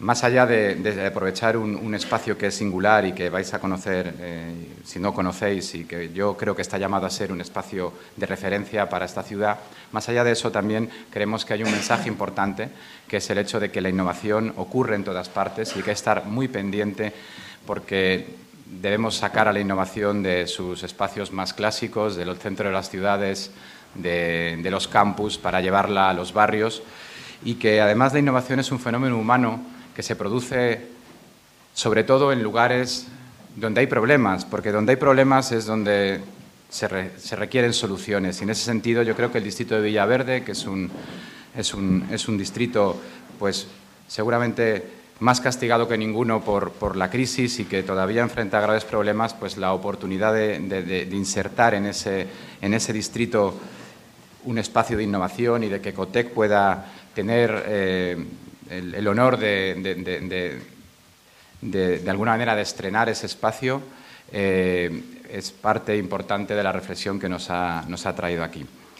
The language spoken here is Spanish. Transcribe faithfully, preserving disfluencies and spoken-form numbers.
más allá de, de aprovechar un, un espacio que es singular y que vais a conocer, eh, si no conocéis, y que yo creo que está llamado a ser un espacio de referencia para esta ciudad, más allá de eso también creemos que hay un mensaje importante, que es el hecho de que la innovación ocurre en todas partes y hay que estar muy pendiente porque debemos sacar a la innovación de sus espacios más clásicos, del centro de las ciudades, de, de los campus, para llevarla a los barrios, y que además la innovación es un fenómeno humano que se produce sobre todo en lugares donde hay problemas, porque donde hay problemas es donde se, re, se requieren soluciones. Y en ese sentido yo creo que el distrito de Villaverde, que es un, es un, es un distrito pues seguramente más castigado que ninguno por, por la crisis y que todavía enfrenta graves problemas, pues la oportunidad de, de, de insertar en ese, en ese distrito un espacio de innovación y de que Ecotec pueda tener eh, el, el honor de, de, de, de, de, de alguna manera de estrenar ese espacio, eh, es parte importante de la reflexión que nos ha, nos ha traído aquí.